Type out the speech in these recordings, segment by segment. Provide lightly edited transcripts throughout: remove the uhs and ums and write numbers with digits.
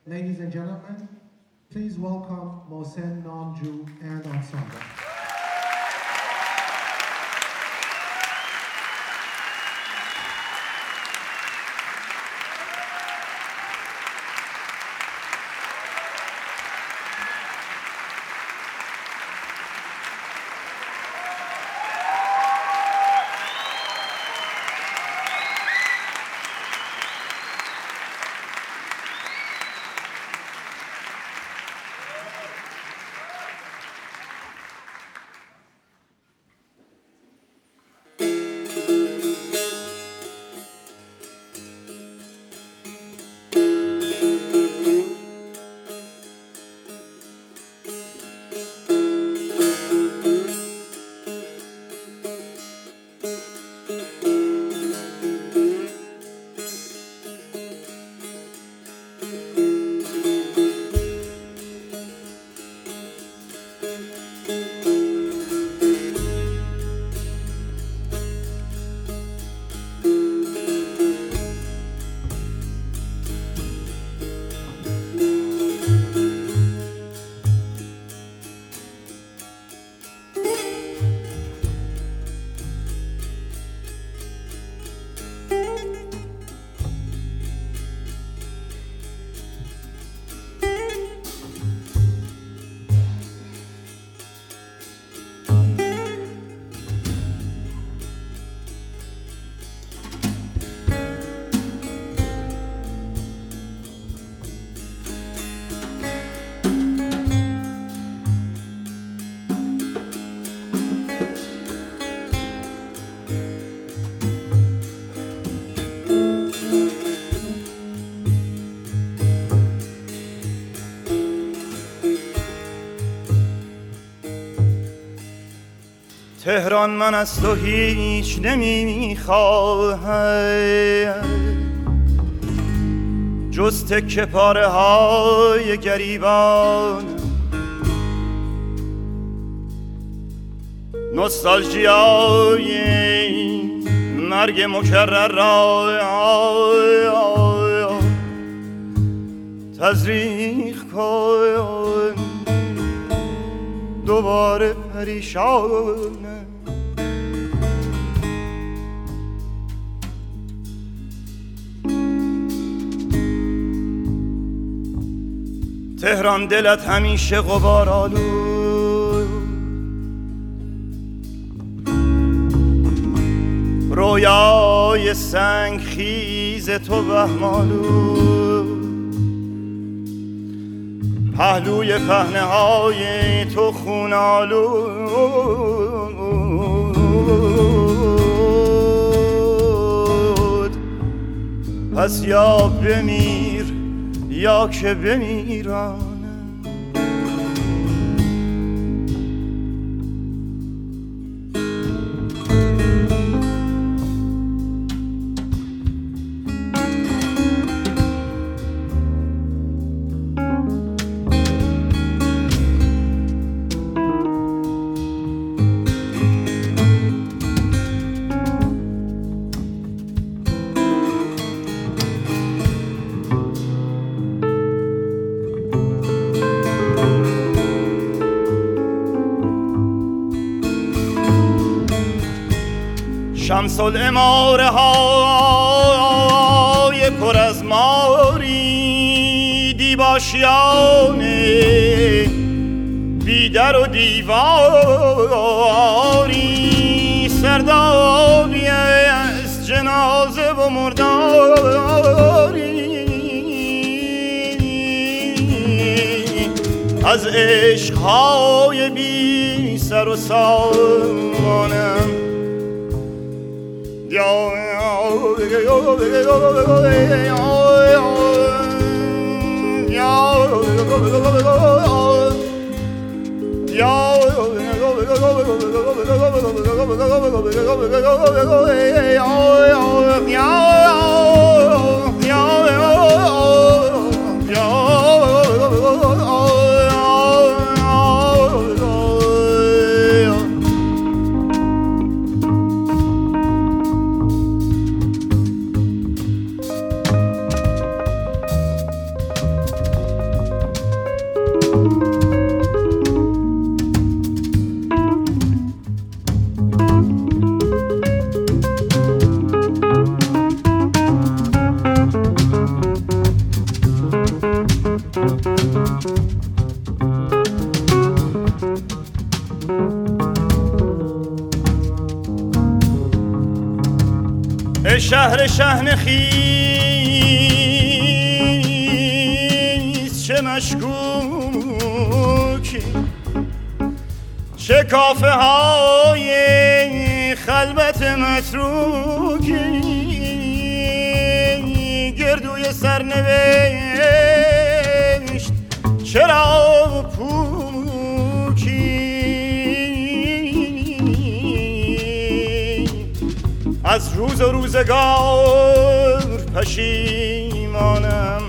Ladies and gentlemen, please welcome Mohsen Namju and Ensemble. تهران من از تو هیچ نمیخواهم جز تکه پاره های گریبان نوستالژیای مرگ مکرر را تزریق کن دوباره پریشان تهران دلت همیشه غبارآلود رویای سنگ خیز تو وهم‌آلود پهلوی پهنه های تو خون آلود پس یا بمیر یا که بمیرم شمس العماره های پر از ماری دیباشیانه بیدر و دیواری سردابی از جنازه و مرداری از عشقهای بی سر و سامانم شهر شهن خیز چه مشکوکی، چه کافه های خلوت متروکی، گردوی سرنوشت چرا پوکی، از روز و روزگار پشیمانم،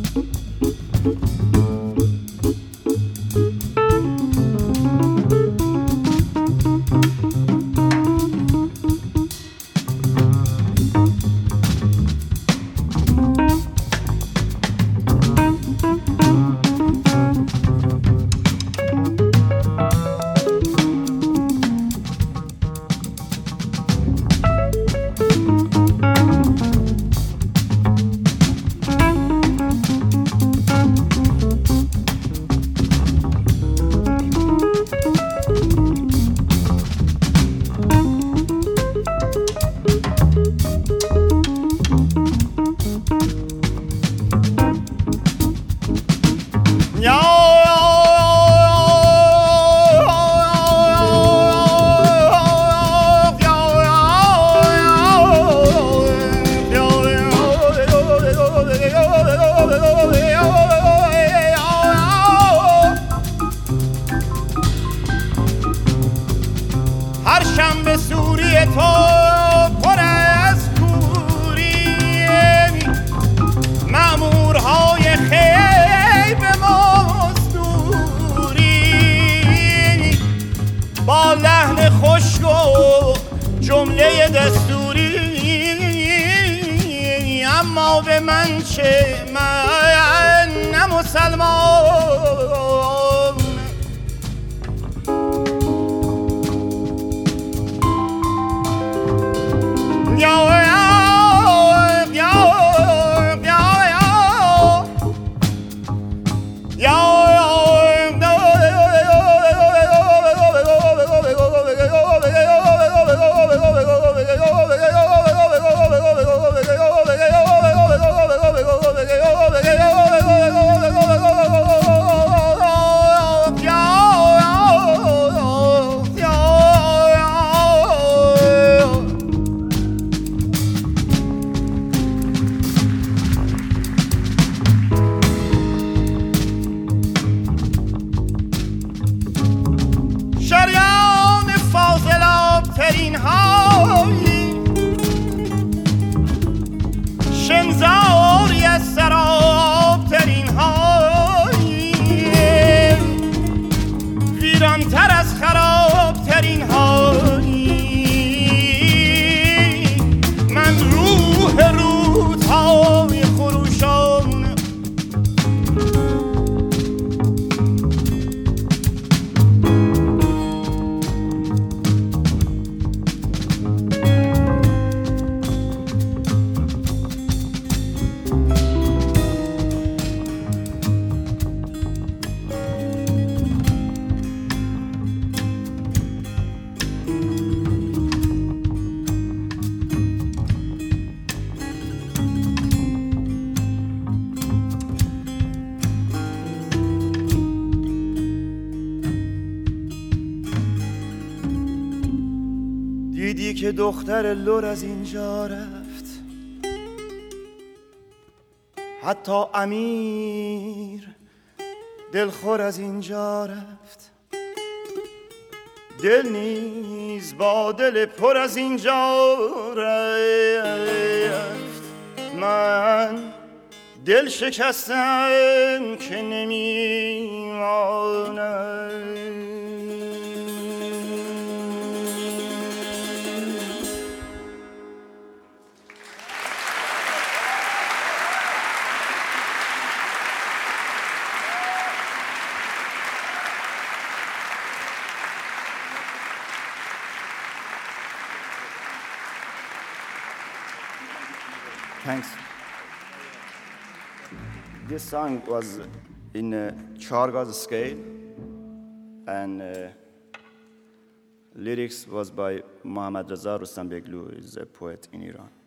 هر شنبه سوری تو پر از کوری، مأمورهای خیب مزدوری، با لحن خشک و جمله دستوری، اما به من چه، من نه مسلمان. شریان فاضلاب ترین هایی، شمزاری از سراب ترین هایی، ویرانتر از خراب ترین هایی، من روح رودهای خروشان، دیدی که دختر لور از اینجا رفت، حتی امیر دلخور از اینجا رفت، دل نیز با دل پر از اینجا رفت، من دل شکستم که نمیمانم. Thanks. This song was in Chargaz scale, and lyrics was by Mohammad Reza Rustam Beglu, who is a poet in Iran.